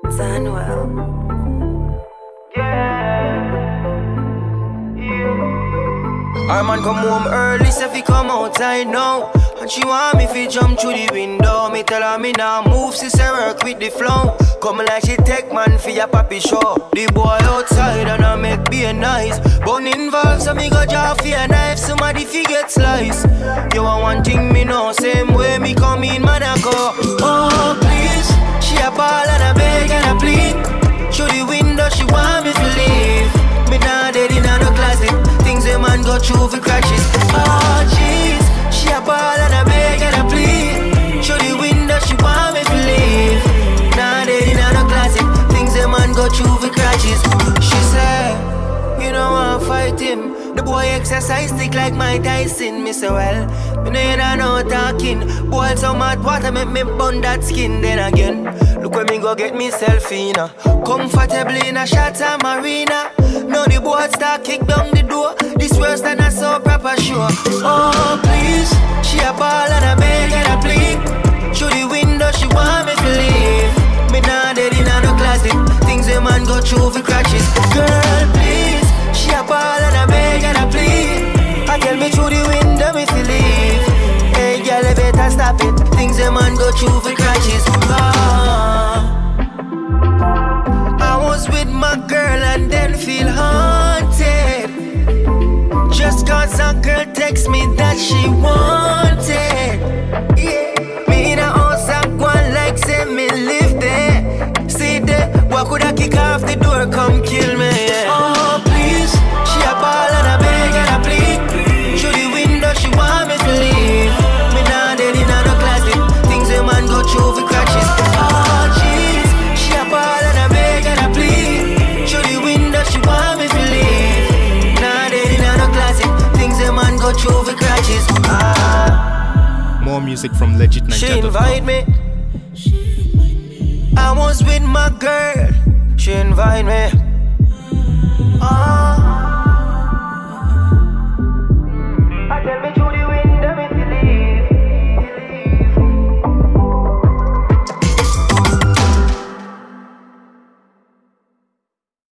Zanwell. Our man come home early, so fi come outside now. And she want me fi jump through the window. Me tell her me nah move, sister work with the flow. Come like she take man fi a papi show. The boy outside and I make be nice. Bone involved, so me go draw fi a knife. Somebody fi get slice. You want one thing me know, same way me come in, man I go. Oh please, she a ball and a beg and a plead. Through the window she want me to leave. Me nah dead in no closet. Things a man go through for crashes. Oh jeez, she a ball and a beg and a plead. Through the window she want me to leave. Nah dead in no closet. Things a man go through for crashes. She said, you don't want to fight him. The boy exercise stick like Mike Tyson. Me say well, me know you don't know talking. Boil some hot water make me burn that skin. Then again, look where me go get myself in. Comfortably in a Shatta Marina. Now the boy start kick down the door. This worse than a so proper sure. Oh please, she a ball and a beg and a plead. Through the window she want me to leave. Me nah dead in no closet. Things a man go through for crashes. Girl please, she a ball and a beg and a plead. I tell me through the window me to leave. Hey girl, you better stop it. Things a man go through for crashes. I was with my girl and then feel haunted. Just cause a girl text me that she wanted. Yeah. Me in a house I'm going like say me live there. See there, what could I kick off the door come kill me, yeah. Oh please, she a ball and a beg and a plead. Through the window she want me to leave. Me nah dead in no closet. Things a man go through for crashes. Oh jeez, she a ball and a beg and a plead. Through the window she want me to leave. Nah dead in no closet. Things a man go through for crashes. More music from legitniger.com. She invite me. I was with my girl. She invite me.